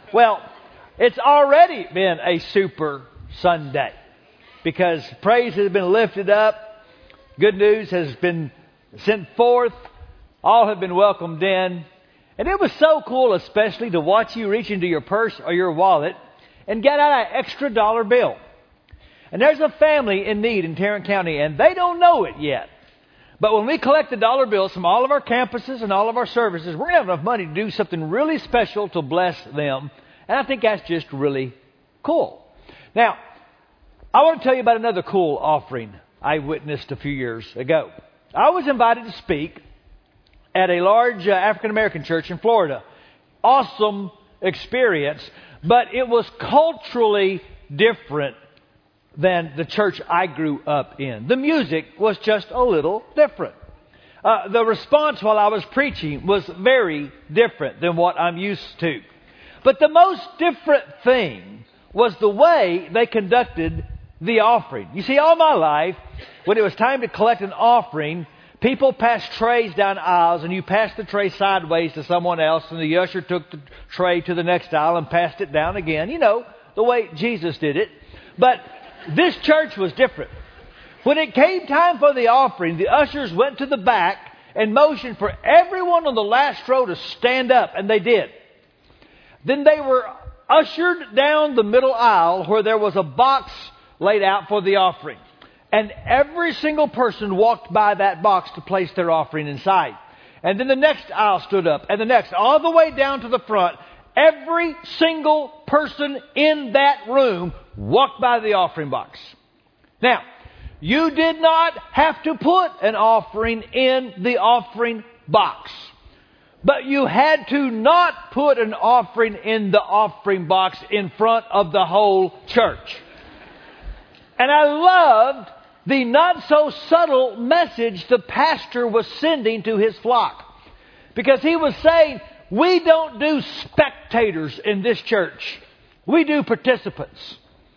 Well, it's already been a super Sunday because praise has been lifted up. Good news has been sent forth. All have been welcomed in. And it was so cool, especially to watch you reach into your purse or your wallet and get out an extra dollar bill. And there's a family in need in Tarrant County, and they don't know it yet. But when we collect the dollar bills from all of our campuses and all of our services, we're going to have enough money to do something really special to bless them. And I think that's just really cool. Now, I want to tell you about another cool offering I witnessed a few years ago. I was invited to speak at a large African American church in Florida. Awesome experience, but it was culturally different than the church I grew up in. The music was just a little different. The response while I was preaching was very different than what I'm used to. But the most different thing was the way they conducted the offering. You see, all my life, when it was time to collect an offering, people passed trays down aisles, and you passed the tray sideways to someone else, and the usher took the tray to the next aisle and passed it down again. You know, the way Jesus did it. But this church was different. When it came time for the offering, the ushers went to the back and motioned for everyone on the last row to stand up, and they did. Then they were ushered down the middle aisle where there was a box laid out for the offering. And every single person walked by that box to place their offering inside. And then the next aisle stood up, and the next, all the way down to the front. Every single person in that room walked by the offering box. Now, you did not have to put an offering in the offering box. But you had to not put an offering in the offering box in front of the whole church. And I loved the not so subtle message the pastor was sending to his flock. Because he was saying, we don't do spectators in this church. We do participants.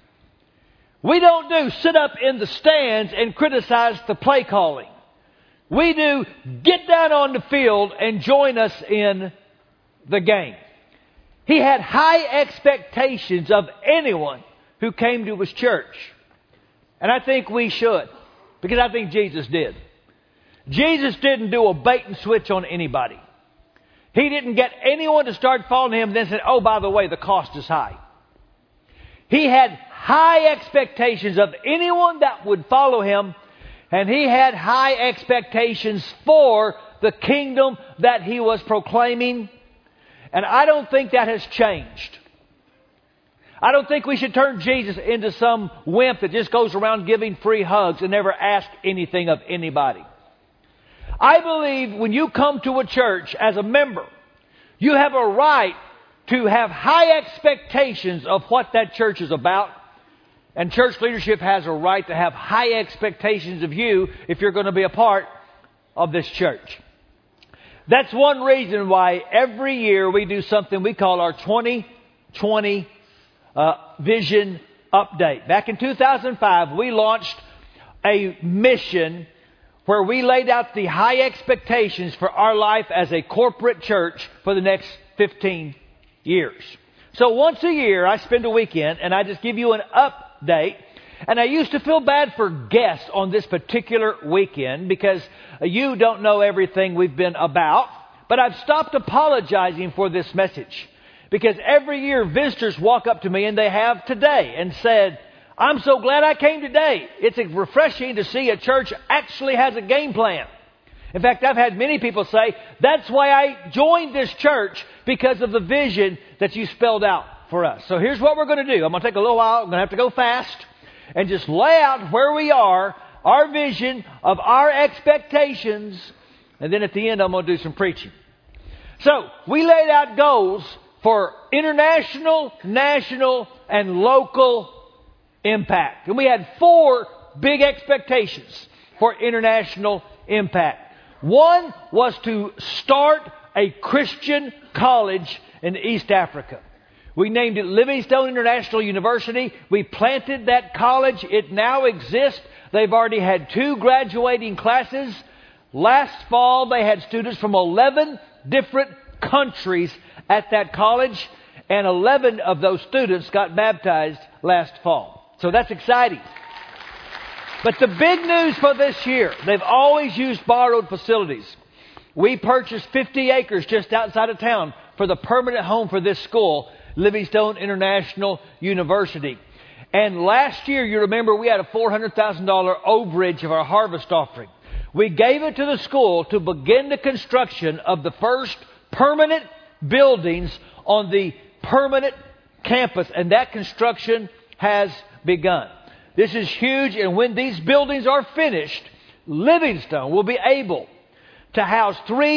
We don't do sit up in the stands and criticize the play calling. We do get down on the field and join us in the game. He had high expectations of anyone who came to his church. And I think we should, because I think Jesus did. Jesus didn't do a bait and switch on anybody. He didn't get anyone to start following him and then said, oh, by the way, the cost is high. He had high expectations of anyone that would follow him, and he had high expectations for the kingdom that he was proclaiming. And I don't think that has changed. I don't think we should turn Jesus into some wimp that just goes around giving free hugs and never asks anything of anybody. I believe when you come to a church as a member, you have a right to have high expectations of what that church is about. And church leadership has a right to have high expectations of you if you're going to be a part of this church. That's one reason why every year we do something we call our 2020 Vision Update. Back in 2005, we launched a mission where we laid out the high expectations for our life as a corporate church for the next 15 years. So once a year, I spend a weekend and I just give you an update. And I used to feel bad for guests on this particular weekend because you don't know everything we've been about. But I've stopped apologizing for this message. Because every year visitors walk up to me, and they have today, and said, I'm so glad I came today. It's refreshing to see a church actually has a game plan. In fact, I've had many people say, that's why I joined this church, because of the vision that you spelled out for us. So here's what we're going to do. I'm going to take a little while. I'm going to have to go fast and just lay out where we are, our vision of our expectations, and then at the end I'm going to do some preaching. So we laid out goals for international, national, and local impact. And we had 4 big expectations for international impact. One was to start a Christian college in East Africa. We named it Livingstone International University. We planted that college. It now exists. They've already had 2 graduating classes. Last fall, they had students from 11 different countries at that college. And 11 of those students got baptized last fall. So that's exciting. But the big news for this year, they've always used borrowed facilities. We purchased 50 acres just outside of town for the permanent home for this school, Livingstone International University. And last year, you remember, we had a $400,000 overage of our harvest offering. We gave it to the school to begin the construction of the first permanent buildings on the permanent campus. And that construction has begun. This is huge. And when these buildings are finished, Livingstone will be able to house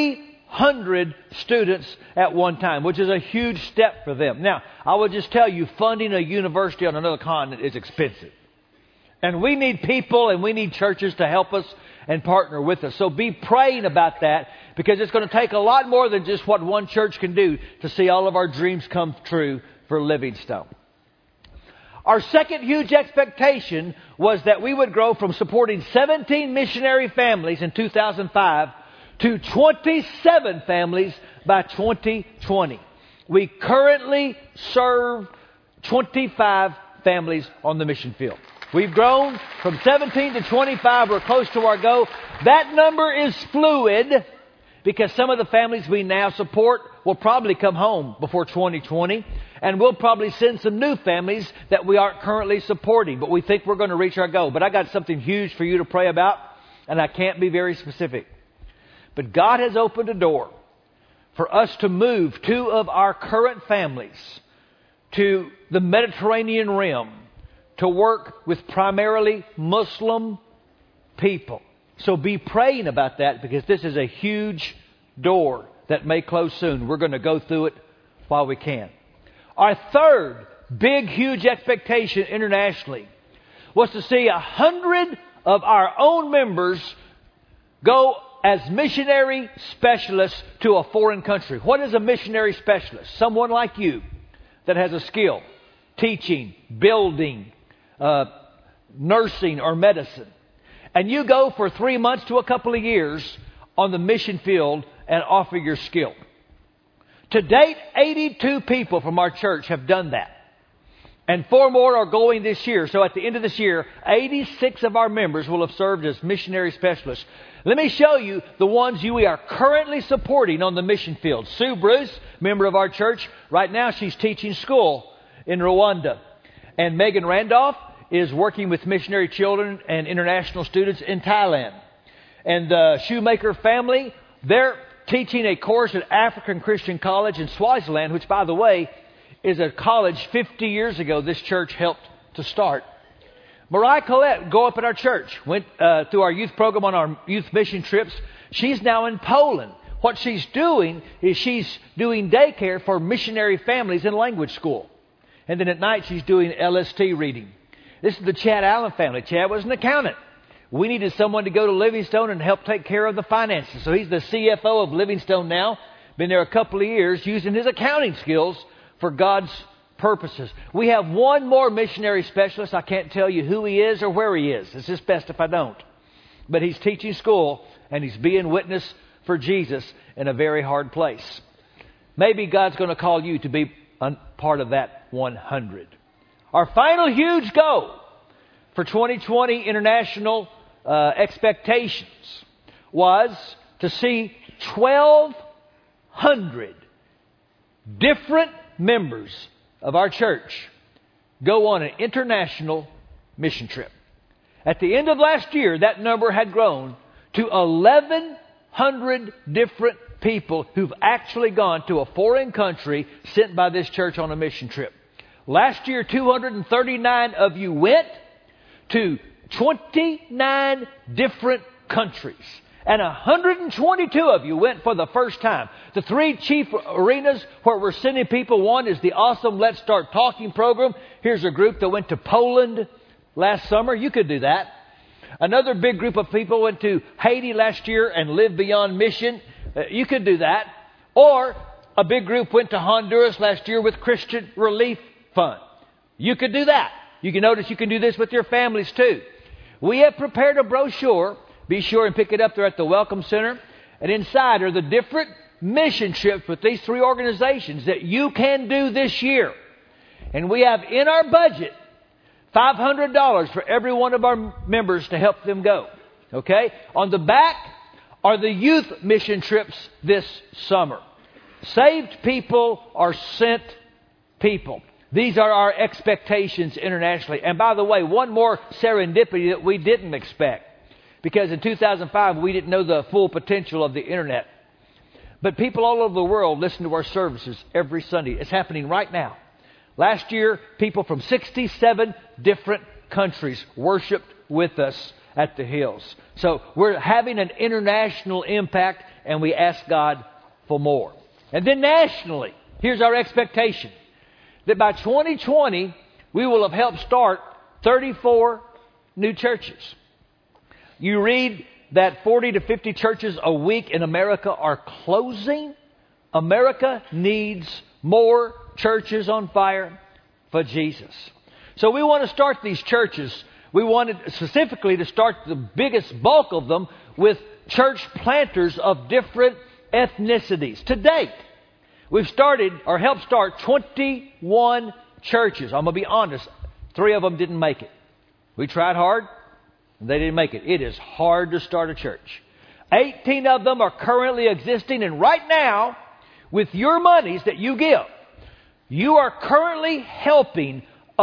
300 students at one time, which is a huge step for them. Now, I will just tell you, funding a university on another continent is expensive. And we need people and we need churches to help us and partner with us. So be praying about that, because it's going to take a lot more than just what one church can do to see all of our dreams come true for Livingstone. Our second huge expectation was that we would grow from supporting 17 missionary families in 2005 to 27 families by 2020. We currently serve 25 families on the mission field. We've grown from 17 to 25. We're close to our goal. That number is fluid because some of the families we now support will probably come home before 2020. And we'll probably send some new families that we aren't currently supporting. But we think we're going to reach our goal. But I got something huge for you to pray about. And I can't be very specific. But God has opened a door for us to move 2 of our current families to the Mediterranean Rim to work with primarily Muslim people. So be praying about that, because this is a huge door that may close soon. We're going to go through it while we can. Our third big, huge expectation internationally was to see 100 of our own members go as missionary specialists to a foreign country. What is a missionary specialist? Someone like you that has a skill, teaching, building, nursing or medicine. And you go for 3 months to a couple of years on the mission field and offer your skill. To date, 82 people from our church have done that. And 4 more are going this year. So at the end of this year, 86 of our members will have served as missionary specialists. Let me show you the ones we are currently supporting on the mission field. Sue Bruce, member of our church, right now she's teaching school in Rwanda. And Megan Randolph is working with missionary children and international students in Thailand. And the Shoemaker family, they're teaching a course at African Christian College in Swaziland, which, by the way, is a college 50 years ago this church helped to start. Mariah Collette, go up at our church, went through our youth program on our youth mission trips. She's now in Poland. What she's doing is she's doing daycare for missionary families in language school. And then at night she's doing LST reading. This is the Chad Allen family. Chad was an accountant. We needed someone to go to Livingstone and help take care of the finances. So he's the CFO of Livingstone now. Been there a couple of years using his accounting skills for God's purposes. We have 1 more missionary specialist. I can't tell you who he is or where he is. It's just best if I don't. But he's teaching school and he's being witness for Jesus in a very hard place. Maybe God's going to call you to be part of that 100. Our final huge goal for 2020 international expectations was to see 1,200 different members of our church go on an international mission trip. At the end of last year, that number had grown to 1,100 different people who've actually gone to a foreign country sent by this church on a mission trip. Last year, 239 of you went to 29 different countries. And 122 of you went for the first time. The 3 chief arenas where we're sending people, one is the awesome Let's Start Talking program. Here's a group that went to Poland last summer. You could do that. Another big group of people went to Haiti last year and Live Beyond Mission. You could do that. Or a big group went to Honduras last year with Christian Relief Fund. You could do that. You can notice you can do this with your families too. We have prepared a brochure. Be sure and pick it up there at the Welcome Center. And inside are the different mission trips with these 3 organizations that you can do this year. And we have in our budget $500 for every one of our members to help them go. Okay? On the back are the youth mission trips this summer. Saved people are sent people. These are our expectations internationally. And by the way, one more serendipity that we didn't expect. Because in 2005, we didn't know the full potential of the internet. But people all over the world listen to our services every Sunday. It's happening right now. Last year, people from 67 different countries worshiped with us at the Hills. So we're having an international impact, and we ask God for more. And then nationally, here's our expectation. That by 2020, we will have helped start 34 new churches. You read that 40 to 50 churches a week in America are closing. America needs more churches on fire for Jesus. So we want to start these churches. We wanted specifically to start the biggest bulk of them with church planters of different ethnicities. To date, we've started or helped start 21 churches. I'm going to be honest, 3 of them didn't make it. We tried hard, and they didn't make it. It is hard to start a church. 18 of them are currently existing, and right now, with your monies that you give, you are currently helping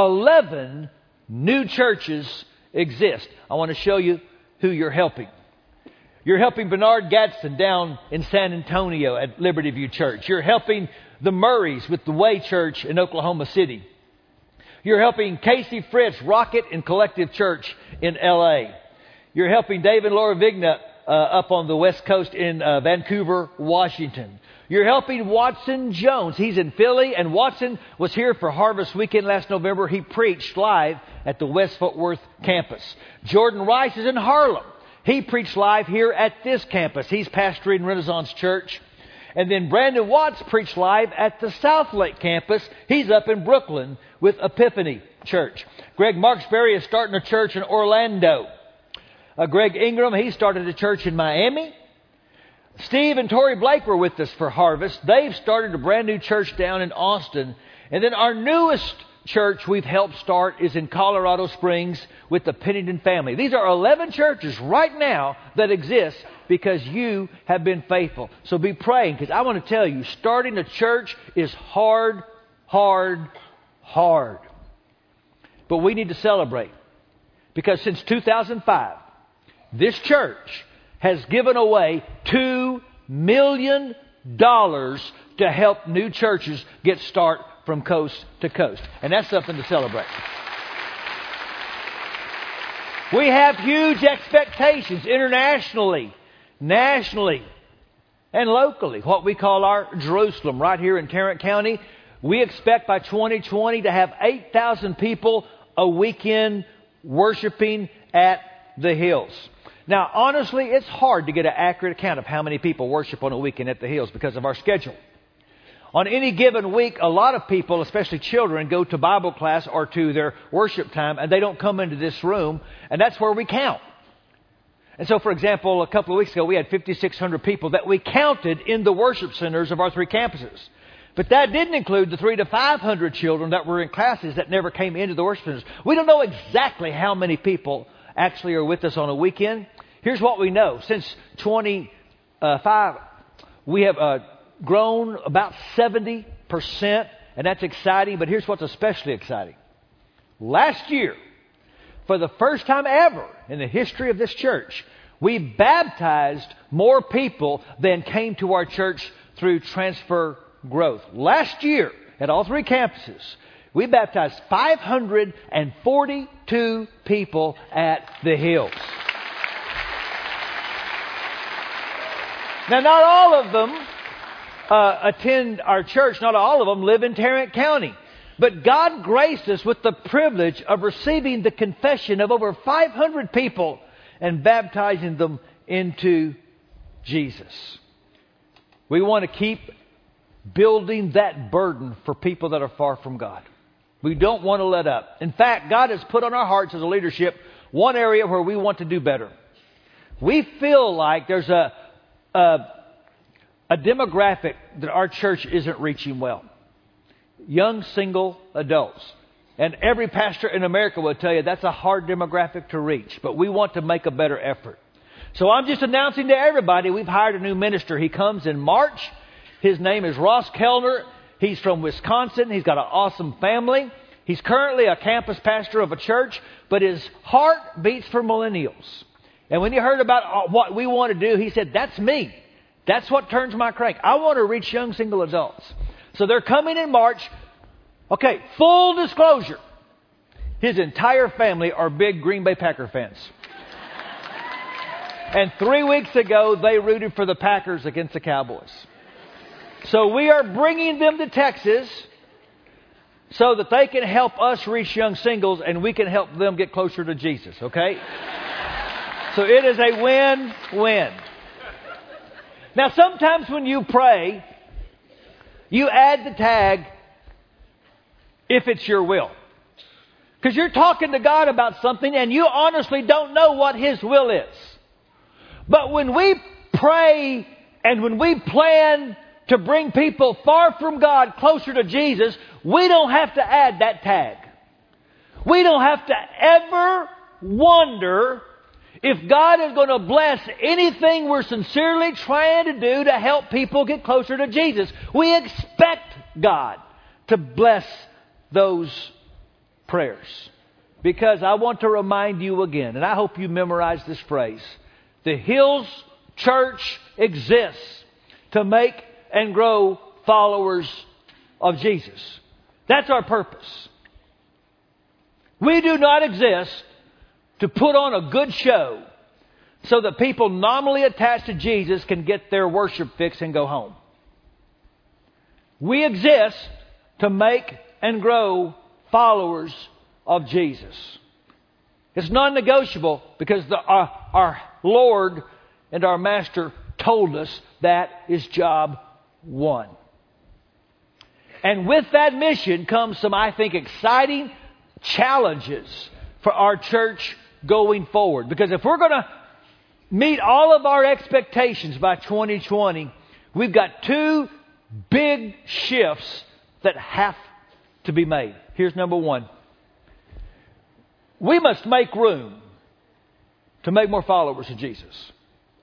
11 new churches exist. I want to show you who you're helping. You're helping Bernard Gadsden down in San Antonio at Liberty View Church. You're helping the Murrays with the Way Church in Oklahoma City. You're helping Casey Fritz Rocket and Collective Church in L.A. You're helping Dave and Laura Vigna up on the West Coast in Vancouver, Washington. You're helping Watson Jones. He's in Philly, and Watson was here for Harvest Weekend last November. He preached live at the West Fort Worth campus. Jordan Rice is in Harlem. He preached live here at this campus. He's pastoring Renaissance Church. And then Brandon Watts preached live at the South Lake campus. He's up in Brooklyn with Epiphany Church. Greg Marksberry is starting a church in Orlando. Greg Ingram, he started a church in Miami. Steve and Tori Blake were with us for Harvest. They've started a brand new church down in Austin. And then our newest church we've helped start is in Colorado Springs with the Pennington family. These are 11 churches right now that exist because you have been faithful. So be praying, because I want to tell you, starting a church is hard, hard, hard. But we need to celebrate, because since 2005, this church has given away $2 million to help new churches get started from coast to coast. And that's something to celebrate. We have huge expectations internationally, nationally, and locally. What we call our Jerusalem right here in Tarrant County. We expect by 2020 to have 8,000 people a weekend worshiping at the Hills. Now, honestly, it's hard to get an accurate account of how many people worship on a weekend at the Hills because of our schedule. On any given week, a lot of people, especially children, go to Bible class or to their worship time, and they don't come into this room, and that's where we count. And so, for example, a couple of weeks ago, we had 5,600 people that we counted in the worship centers of our 3 campuses. But that didn't include the 300 to 500 children that were in classes that never came into the worship centers. We don't know exactly how many people actually are with us on a weekend. Here's what we know. Since 25, we have grown about 70%, and that's exciting. But here's what's especially exciting. Last year, for the first time ever in the history of this church, we baptized more people than came to our church through transfer growth. Last year, at all 3 campuses, we baptized 542 people at the Hills. Now, not all of them attend our church. Not all of them live in Tarrant County. But God graced us with the privilege of receiving the confession of over 500 people and baptizing them into Jesus. We want to keep building that burden for people that are far from God. We don't want to let up. In fact, God has put on our hearts as a leadership one area where we want to do better. We feel like there's a a demographic that our church isn't reaching well. Young single adults. And every pastor in America will tell you that's a hard demographic to reach. But we want to make a better effort. So I'm just announcing to everybody we've hired a new minister. He comes in March. His name is Ross Kellner. He's from Wisconsin. He's got an awesome family. He's currently a campus pastor of a church. But his heart beats for millennials. And when he heard about what we want to do, he said, that's me. That's what turns my crank. I want to reach young single adults. So they're coming in March. Okay, full disclosure. His entire family are big Green Bay Packer fans. And 3 weeks ago, they rooted for the Packers against the Cowboys. So we are bringing them to Texas so that they can help us reach young singles and we can help them get closer to Jesus, okay? So it is a win-win. Now, sometimes when you pray, you add the tag, if it's your will. Because you're talking to God about something and you honestly don't know what His will is. But when we pray and when we plan to bring people far from God closer to Jesus, we don't have to add that tag. We don't have to ever wonder if God is going to bless anything we're sincerely trying to do to help people get closer to Jesus. We expect God to bless those prayers. Because I want to remind you again, and I hope you memorize this phrase, the Hills Church exists to make and grow followers of Jesus. That's our purpose. We do not exist to put on a good show so that people nominally attached to Jesus can get their worship fix and go home. We exist to make and grow followers of Jesus. It's non-negotiable because our Lord and our Master told us that is job one. And with that mission comes some, I think, exciting challenges for our church going forward. Because if we're going to meet all of our expectations by 2020, we've got two big shifts that have to be made. Here's number one. We must make room to make more followers of Jesus.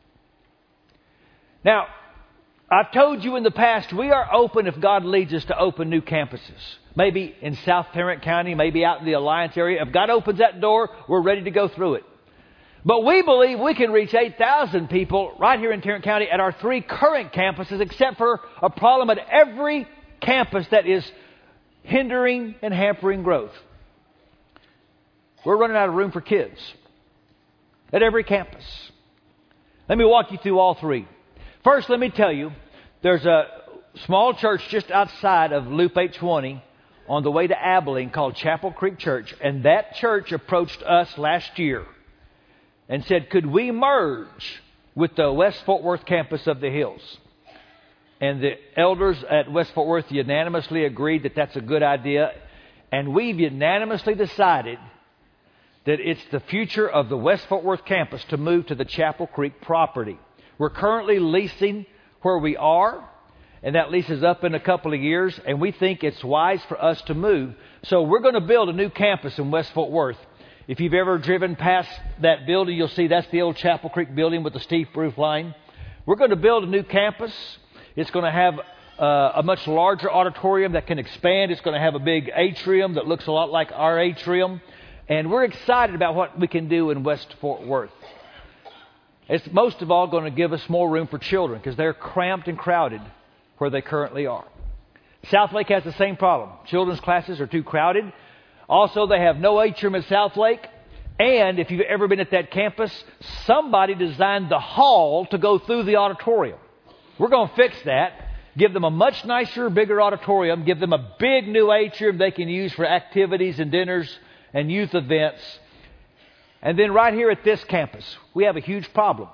Now, I've told you in the past, we are open if God leads us to open new campuses. Maybe in South Tarrant County, maybe out in the Alliance area. If God opens that door, we're ready to go through it. But we believe we can reach 8,000 people right here in Tarrant County at our 3 current campuses, except for a problem at every campus that is hindering and hampering growth. We're running out of room for kids at every campus. Let me walk you through all 3. First, let me tell you, there's a small church just outside of Loop 820 on the way to Abilene called Chapel Creek Church. And that church approached us last year and said, could we merge with the West Fort Worth campus of the Hills? And the elders at West Fort Worth unanimously agreed that that's a good idea. And we've unanimously decided that it's the future of the West Fort Worth campus to move to the Chapel Creek property. We're currently leasing where we are, and that lease is up in a couple of years, and we think it's wise for us to move. So we're going to build a new campus in West Fort Worth. If you've ever driven past that building, you'll see that's the old Chapel Creek building with the steep roof line. We're going to build a new campus. It's going to have a much larger auditorium that can expand. It's going to have a big atrium that looks a lot like our atrium. And we're excited about what we can do in West Fort Worth. It's most of all going to give us more room for children because they're cramped and crowded where they currently are. Southlake has the same problem. Children's classes are too crowded. Also, they have no atrium at Southlake. And if you've ever been at that campus, somebody designed the hall to go through the auditorium. We're going to fix that. Give them a much nicer, bigger auditorium. Give them a big new atrium they can use for activities and dinners and youth events. And then right here at this campus, we have a huge problem.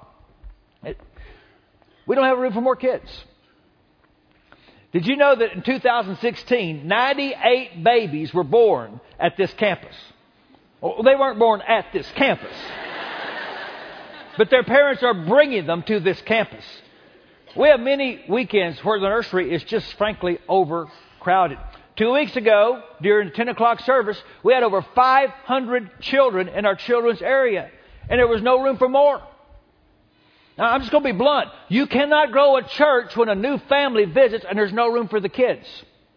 We don't have room for more kids. Did you know that in 2016, 98 babies were born at this campus? Well, they weren't born at this campus. But their parents are bringing them to this campus. We have many weekends where the nursery is just frankly overcrowded. 2 weeks ago, during the 10 o'clock service, we had over 500 children in our children's area, and there was no room for more. Now, I'm just going to be blunt. You cannot grow a church when a new family visits and there's no room for the kids.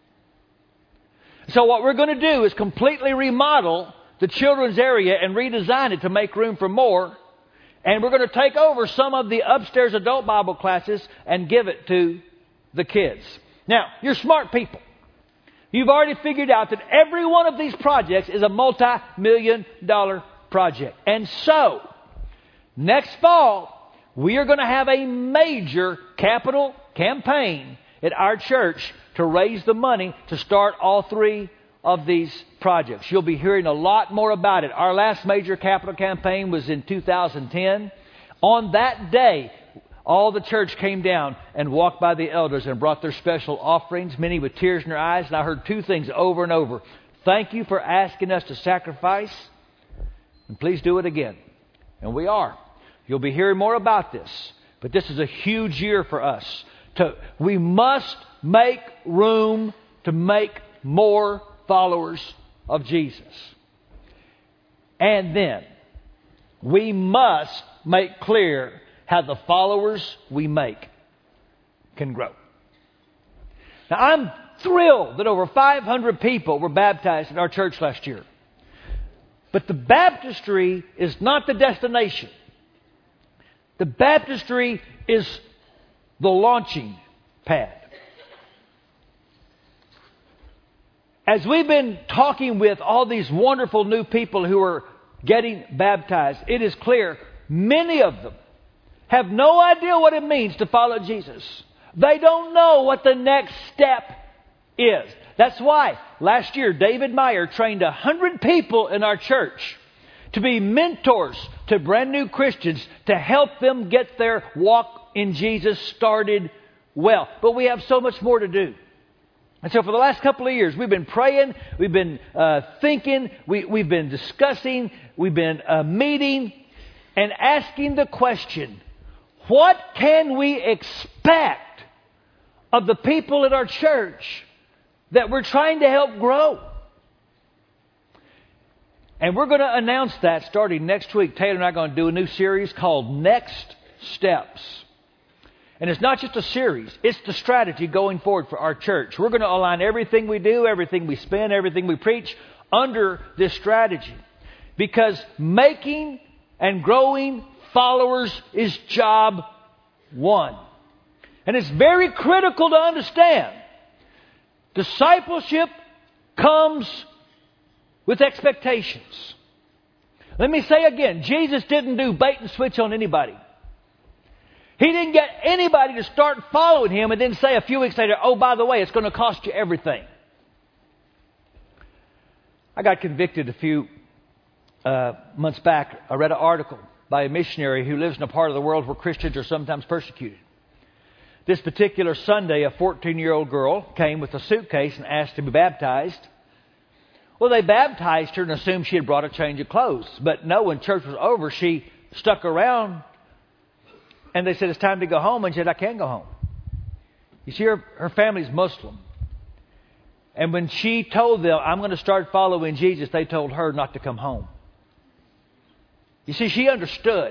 So what we're going to do is completely remodel the children's area and redesign it to make room for more. And we're going to take over some of the upstairs adult Bible classes and give it to the kids. Now, you're smart people. You've already figured out that every one of these projects is a multi-million-dollar project. And so, next fall, we are going to have a major capital campaign at our church to raise the money to start all three of these projects. You'll be hearing a lot more about it. Our last major capital campaign was in 2010. On that day, all the church came down and walked by the elders and brought their special offerings, many with tears in their eyes. And I heard two things over and over. Thank you for asking us to sacrifice, and please do it again. And we are. You'll be hearing more about this. But this is a huge year for us. We must make room to make more followers of Jesus. And then we must make clear how the followers we make can grow. Now, I'm thrilled that over 500 people were baptized in our church last year. But the baptistry is not the destination. The baptistry is the launching pad. As we've been talking with all these wonderful new people who are getting baptized, it is clear many of them have no idea what it means to follow Jesus. They don't know what the next step is. That's why last year David Meyer trained 100 people in our church to be mentors to brand new Christians to help them get their walk in Jesus started well. But we have so much more to do. And so for the last couple of years, we've been praying, we've been thinking, we've been discussing, we've been meeting and asking the question, what can we expect of the people in our church that we're trying to help grow? And we're going to announce that starting next week. Taylor and I are going to do a new series called Next Steps. And it's not just a series, it's the strategy going forward for our church. We're going to align everything we do, everything we spend, everything we preach under this strategy. Because making and growing followers is job one. And it's very critical to understand. Discipleship comes with expectations. Let me say again, Jesus didn't do bait and switch on anybody. He didn't get anybody to start following Him and then say a few weeks later, oh, by the way, it's going to cost you everything. I got convicted a few months back. I read an article by a missionary who lives in a part of the world where Christians are sometimes persecuted. This particular Sunday, a 14-year-old girl came with a suitcase and asked to be baptized. Well, they baptized her and assumed she had brought a change of clothes. But no, when church was over, she stuck around. And they said, it's time to go home. And she said, I can't go home. You see, her family's Muslim. And when she told them, I'm going to start following Jesus, they told her not to come home. You see, she understood.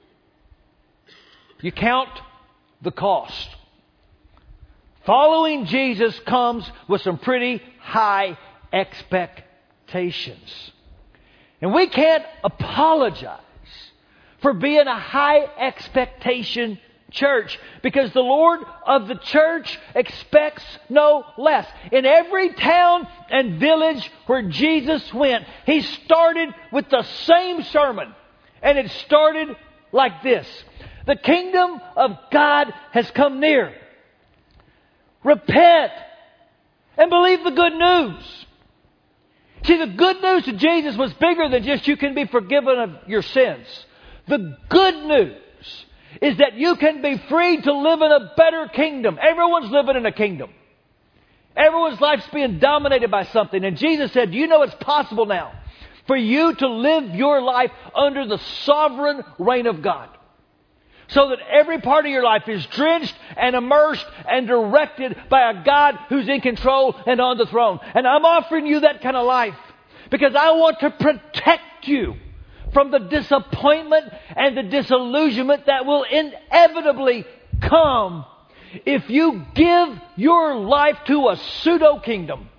You count the cost. Following Jesus comes with some pretty high expectations. And we can't apologize for being a high expectation church, because the Lord of the church expects no less. In every town and village where Jesus went, He started with the same sermon. And it started like this: the kingdom of God has come near. Repent and believe the good news. See, the good news to Jesus was bigger than just you can be forgiven of your sins. The good news is that you can be free to live in a better kingdom. Everyone's living in a kingdom. Everyone's life's being dominated by something. And Jesus said, do you know it's possible now for you to live your life under the sovereign reign of God? so that every part of your life is drenched and immersed and directed by a God who's in control and on the throne. And I'm offering you that kind of life because I want to protect you from the disappointment and the disillusionment that will inevitably come if you give your life to a pseudo-kingdom.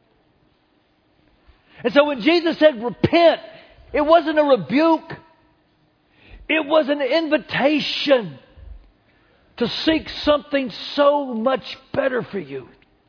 And so when Jesus said repent, it wasn't a rebuke. It was an invitation to seek something so much better for you.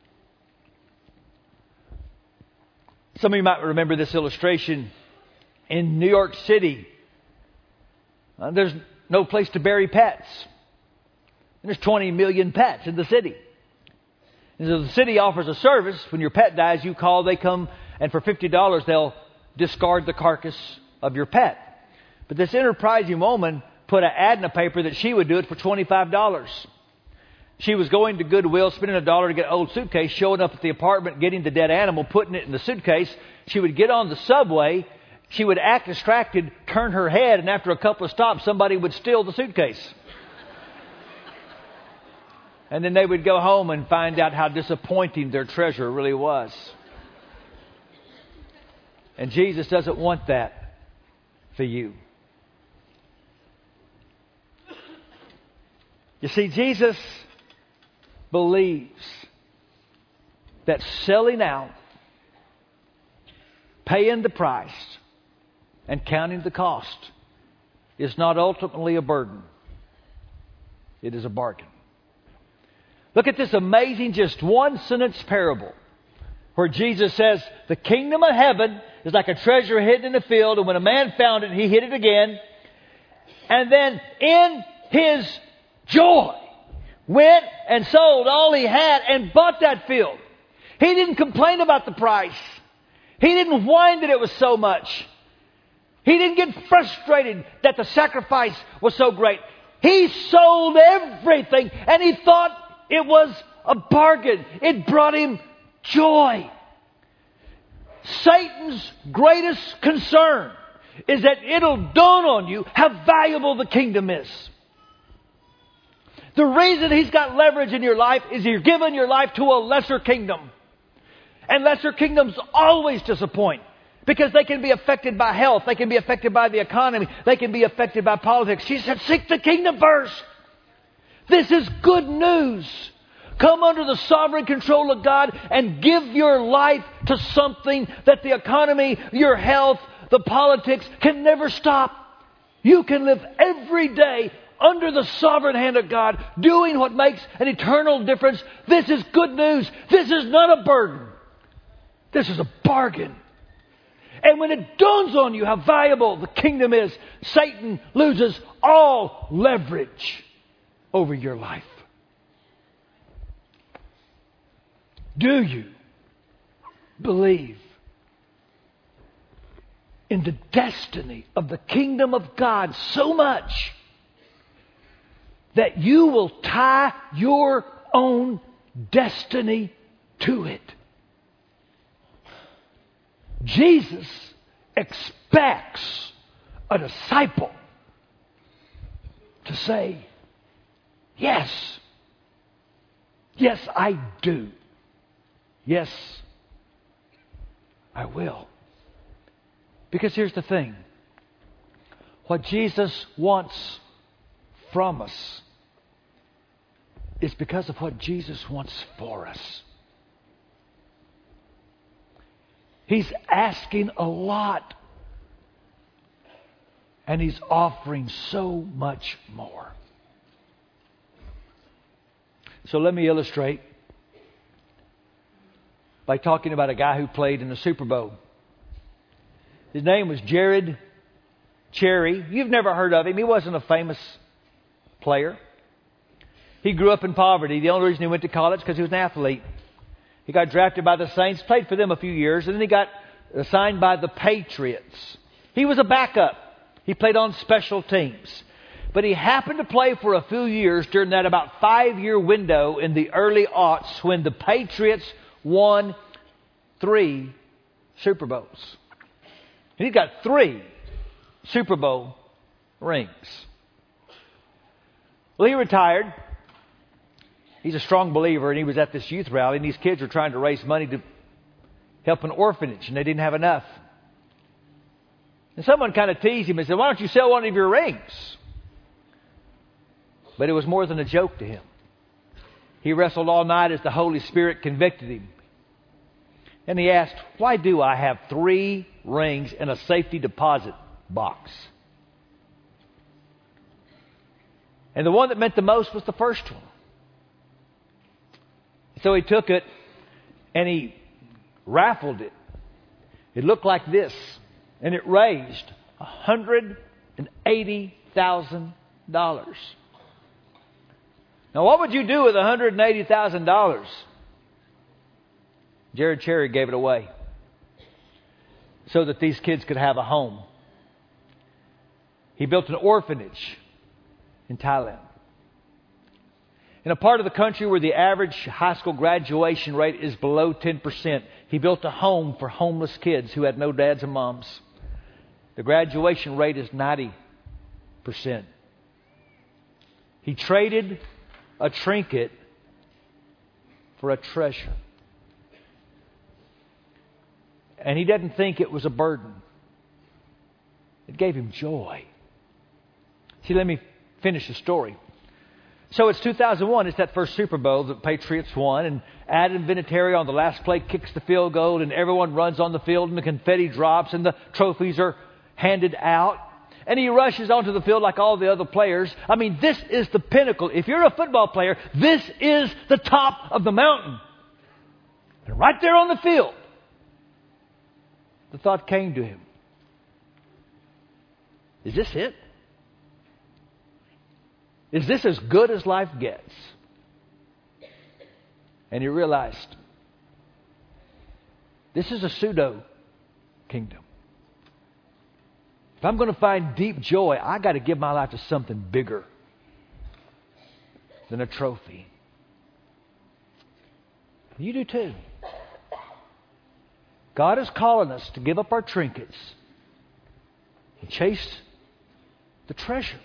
Some of you might remember this illustration in New York City. There's no place to bury pets. There's 20 million pets in the city. And so the city offers a service. When your pet dies, you call, they come, and for $50 they'll discard the carcass of your pet. But this enterprising woman put an ad in the paper that she would do it for $25. She was going to Goodwill, spending $1 to get an old suitcase, showing up at the apartment, getting the dead animal, putting it in the suitcase. She would get on the subway. She would act distracted, turn her head, and after a couple of stops, somebody would steal the suitcase. And then they would go home and find out how disappointing their treasure really was. And Jesus doesn't want that for you. You see, Jesus believes that selling out, paying the price, and counting the cost is not ultimately a burden. It is a bargain. Look at this amazing, just one sentence parable where Jesus says, the kingdom of heaven is like a treasure hidden in the field, and when a man found it, he hid it again. And then in his joy, went and sold all he had and bought that field. He didn't complain about the price. He didn't whine that it was so much. He didn't get frustrated that the sacrifice was so great. He sold everything and he thought it was a bargain. It brought him joy. Satan's greatest concern is that it'll dawn on you how valuable the kingdom is. The reason he's got leverage in your life is you're giving your life to a lesser kingdom. And lesser kingdoms always disappoint because they can be affected by health. They can be affected by the economy. They can be affected by politics. She said, seek the kingdom first. This is good news. Come under the sovereign control of God and give your life to something that the economy, your health, the politics can never stop. You can live every day under the sovereign hand of God, doing what makes an eternal difference. This is good news. This is not a burden. This is a bargain. And when it dawns on you how valuable the kingdom is, Satan loses all leverage over your life. Do you believe in the destiny of the kingdom of God so much that you will tie your own destiny to it? Jesus expects a disciple to say, yes, yes, I do. Yes, I will. Because here's the thing. What Jesus wants from us is because of what Jesus wants for us. He's asking a lot. And He's offering so much more. So let me illustrate by talking about a guy who played in the Super Bowl. His name was Jared Cherry. You've never heard of him. He wasn't a famous player. He grew up in poverty. The only reason he went to college is because he was an athlete. He got drafted by the Saints, played for them a few years, and then he got assigned by the Patriots. He was a backup. He played on special teams. But he happened to play for a few years during that about 5-year window in the early aughts when the Patriots won 3 Super Bowls. And he's got 3 Super Bowl rings. Well, he retired. He's a strong believer, and he was at this youth rally, and these kids were trying to raise money to help an orphanage, and they didn't have enough. And someone kind of teased him and said, "Why don't you sell one of your rings?" But it was more than a joke to him. He wrestled all night as the Holy Spirit convicted him. And he asked, "Why do I have 3 rings in a safety deposit box?" And the one that meant the most was the first one. So he took it and he raffled it. It looked like this. And it raised $180,000. Now, what would you do with $180,000? Jared Cherry gave it away so that these kids could have a home. He built an orphanage in Thailand. In a part of the country where the average high school graduation rate is below 10%, he built a home for homeless kids who had no dads and moms. The graduation rate is 90%. He traded a trinket for a treasure. And he didn't think it was a burden. It gave him joy. See, let me finish the story. So it's 2001. It's that first Super Bowl that Patriots won. And Adam Vinatieri on the last play kicks the field goal. And everyone runs on the field. And the confetti drops. And the trophies are handed out. And he rushes onto the field like all the other players. I mean, this is the pinnacle. If you're a football player, this is the top of the mountain. And right there on the field, the thought came to him, is this it? Is this as good as life gets? And he realized, this is a pseudo kingdom. If I'm going to find deep joy, I got to give my life to something bigger than a trophy. You do too. God is calling us to give up our trinkets and chase the treasure.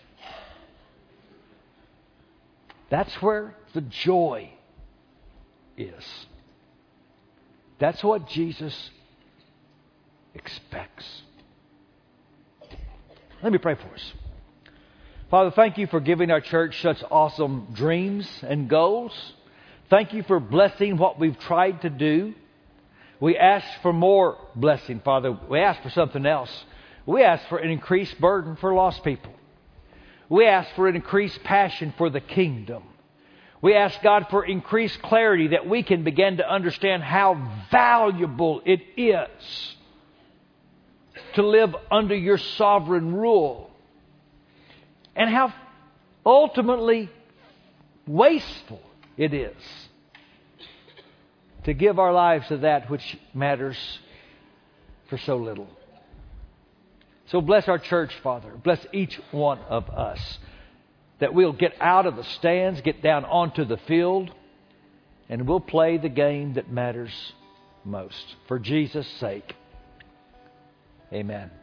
That's where the joy is. That's what Jesus expects. Let me pray for us. Father, thank you for giving our church such awesome dreams and goals. Thank you for blessing what we've tried to do. We ask for more blessing, Father. We ask for something else. We ask for an increased burden for lost people. We ask for an increased passion for the kingdom. We ask God for increased clarity that we can begin to understand how valuable it is to live under your sovereign rule, and how ultimately wasteful it is to give our lives to that which matters for so little. So bless our church, Father. Bless each one of us, that we'll get out of the stands, get down onto the field, and we'll play the game that matters most. For Jesus' sake, amen.